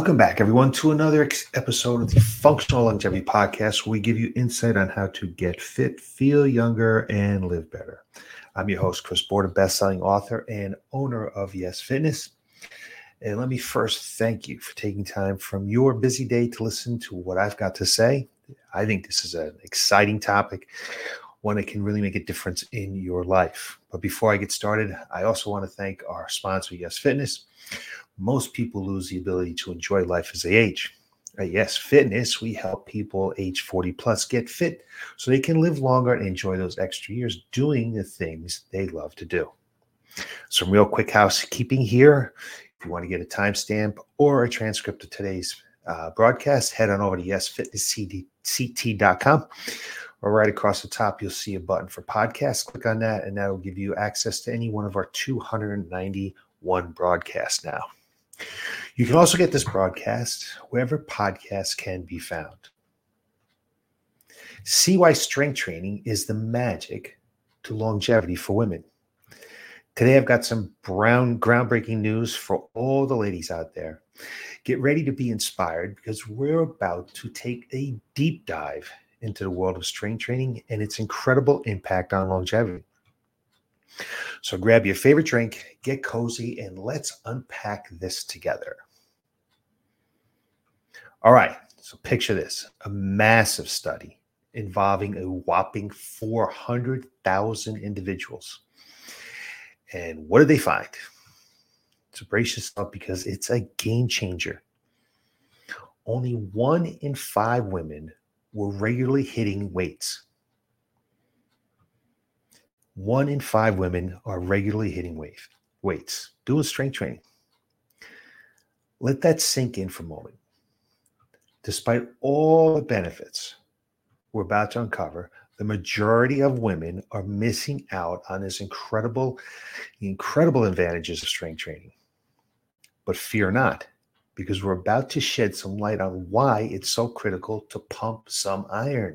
Welcome back, everyone, to another episode of the Functional Longevity Podcast, where we give you insight on how to get fit, feel younger, and live better. I'm your host, Chris Borda, best-selling author and owner of Yes Fitness. And let me first thank you for taking time from your busy day to listen to what I've got to say. I think this is an exciting topic, one that can really make a difference in your life. But before I get started, I also want to thank our sponsor, Yes Fitness. Most people lose the ability to enjoy life as they age. At Yes Fitness, we help people age 40 plus get fit so they can live longer and enjoy those extra years doing the things they love to do. Some real quick housekeeping here. If you want to get a timestamp or a transcript of today's broadcast, head on over to yesfitnessct.com. Or right across the top, you'll see a button for podcasts. Click on that, and that will give you access to any one of our 291 broadcasts now. You can also get this broadcast wherever podcasts can be found. See why strength training is the magic to longevity for women. Today, I've got some groundbreaking news for all the ladies out there. Get ready to be inspired because we're about to take a deep dive into the world of strength training and its incredible impact on longevity. So grab your favorite drink, get cozy, and let's unpack this together. All right, so picture this, a massive study involving a whopping 400,000 individuals. And what did they find? So brace yourself because it's a game changer. Only 1 in 5 women were regularly hitting weights. 1 in 5 women are regularly hitting weights, doing strength training. Let that sink in for a moment. Despite all the benefits we're about to uncover, the majority of women are missing out on this incredible advantages of strength training. But fear not, because we're about to shed some light on why it's so critical to pump some iron.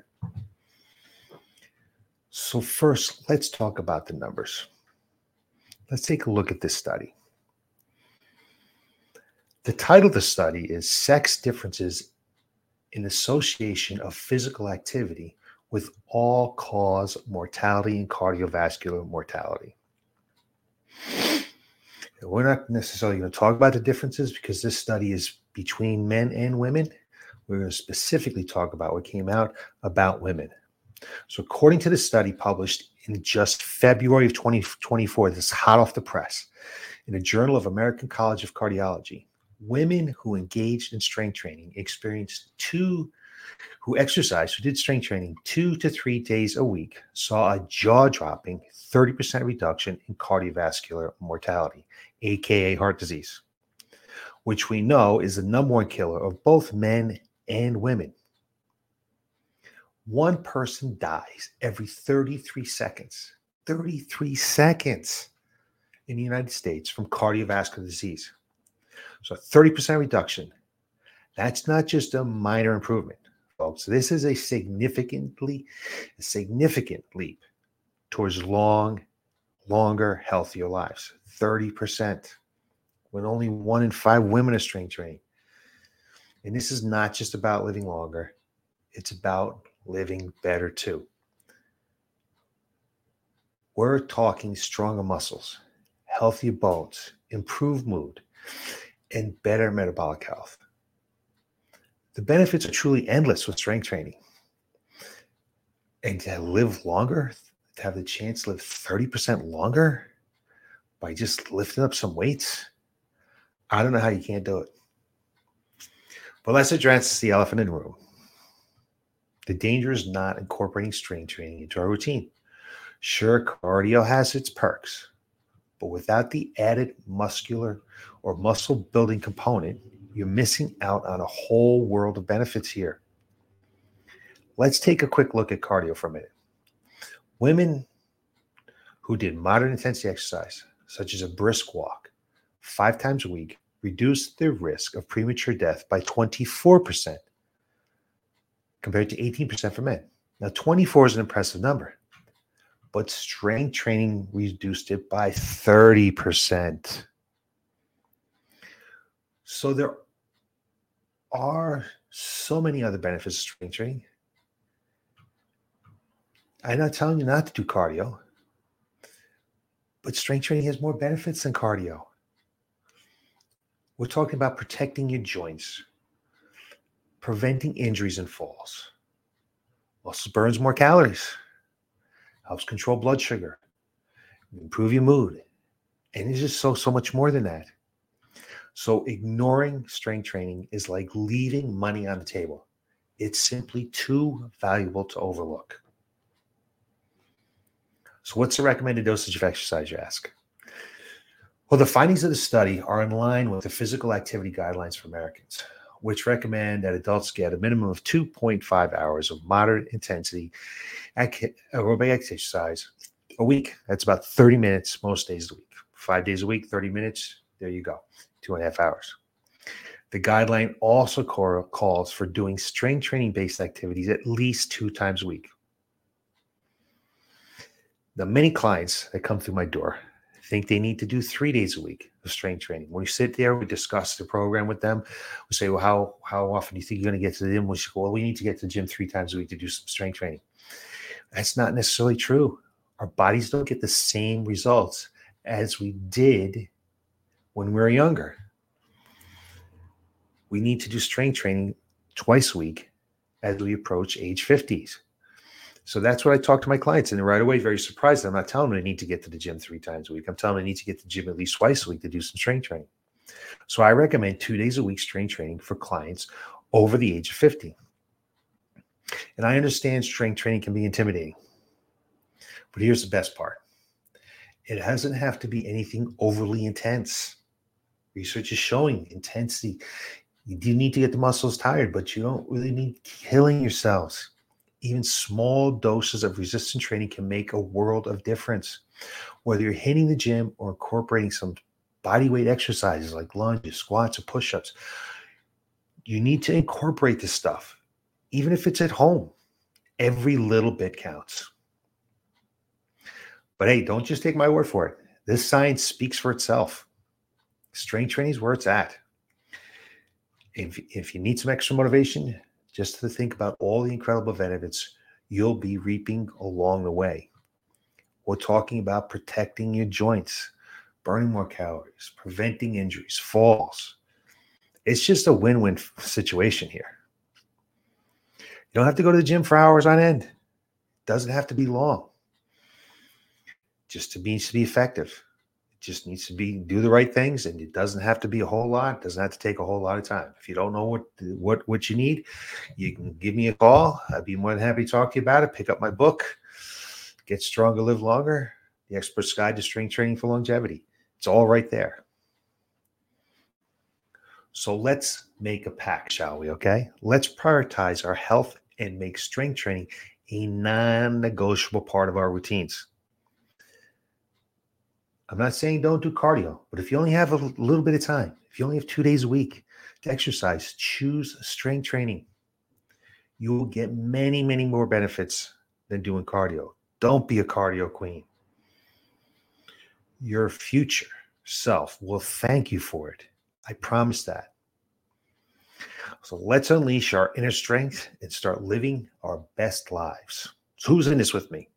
So first, let's talk about the numbers. Let's take a look at this study. The title of the study is Sex Differences in Association of Physical Activity with All-Cause Mortality and Cardiovascular Mortality. And we're not necessarily going to talk about the differences because this study is between men and women. We're going to specifically talk about what came out about women. So according to the study published in just February of 2024, this is hot off the press, in the Journal of American College of Cardiology, women who engaged in strength training who did strength training 2 to 3 days a week, saw a jaw-dropping 30% reduction in cardiovascular mortality, aka heart disease, which we know is the number one killer of both men and women. 1 person dies every 33 seconds in the United States from cardiovascular disease. So a 30% reduction. That's not just a minor improvement, folks. This is a significant leap towards longer, healthier lives. 30%. When only 1 in 5 women are strength training. And this is not just about living longer. It's about living better too. We're talking stronger muscles, healthier bones, improved mood, and better metabolic health. The benefits are truly endless with strength training. And to live longer, to have the chance to live 30% longer by just lifting up some weights, I don't know how you can't do it. But let's address the elephant in the room. The danger is not incorporating strength training into our routine. Sure, cardio has its perks, but without the added muscular or muscle building component, you're missing out on a whole world of benefits here. Let's take a quick look at cardio for a minute. Women who did moderate intensity exercise, such as a brisk walk, 5 times a week, reduced their risk of premature death by 24%. Compared to 18% for men. Now, 24 is an impressive number, but strength training reduced it by 30%. So there are so many other benefits of strength training. I'm not telling you not to do cardio, but strength training has more benefits than cardio. We're talking about protecting your joints, preventing injuries and falls. Also burns more calories, helps control blood sugar, improve your mood. And it's just so much more than that. So ignoring strength training is like leaving money on the table. It's simply too valuable to overlook. So what's the recommended dosage of exercise, you ask? Well, the findings of the study are in line with the physical activity guidelines for Americans, which recommend that adults get a minimum of 2.5 hours of moderate intensity aerobic exercise a week. That's about 30 minutes most days of the week. 5 days a week, 30 minutes. There you go. 2.5 hours. The guideline also calls for doing strength training-based activities at least 2 times a week. Now, many clients that come through my door think they need to do 3 days a week of strength training. When we sit there, we discuss the program with them. We say, well, how often do you think you're going to get to the gym? We say, well, we need to get to the gym 3 times a week to do some strength training. That's not necessarily true. Our bodies don't get the same results as we did when we were younger. We need to do strength training twice a week as we approach age 50s. So that's what I talk to my clients, and right away, very surprised. I'm not telling them they need to get to the gym 3 times a week. I'm telling them they need to get to the gym at least twice a week to do some strength training. So I recommend 2 days a week strength training for clients over the age of 50. And I understand strength training can be intimidating, but here's the best part. It doesn't have to be anything overly intense. Research is showing intensity. You do need to get the muscles tired, but you don't really need killing yourselves. Even small doses of resistance training can make a world of difference. Whether you're hitting the gym or incorporating some body weight exercises like lunges, squats, or push-ups, you need to incorporate this stuff. Even if it's at home, every little bit counts. But hey, don't just take my word for it. This science speaks for itself. Strength training is where it's at. If you need some extra motivation, just to think about all the incredible benefits you'll be reaping along the way. We're talking about protecting your joints, burning more calories, preventing injuries, falls. It's just a win-win situation here. You don't have to go to the gym for hours on end. It doesn't have to be long. Just needs to be effective. It just needs to do the right things, and it doesn't have to be a whole lot. It doesn't have to take a whole lot of time. If you don't know what you need, you can give me a call. I'd be more than happy to talk to you about it. Pick up my book, Get Stronger, Live Longer, The Expert's Guide to Strength Training for Longevity. It's all right there. So let's make a pact, shall we? Okay? Let's prioritize our health and make strength training a non-negotiable part of our routines. I'm not saying don't do cardio, but if you only have a little bit of time, if you only have 2 days a week to exercise, choose strength training. You will get many, many more benefits than doing cardio. Don't be a cardio queen. Your future self will thank you for it. I promise that. So let's unleash our inner strength and start living our best lives. So who's in this with me?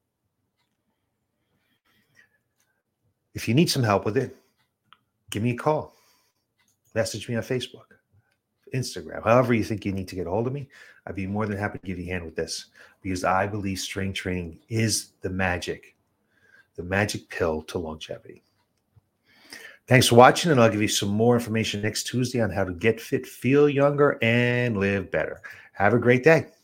If you need some help with it, give me a call. Message me on Facebook, Instagram, however you think you need to get a hold of me. I'd be more than happy to give you a hand with this, because I believe strength training is the magic pill to longevity. Thanks for watching, and I'll give you some more information next Tuesday on how to get fit, feel younger, and live better. Have a great day.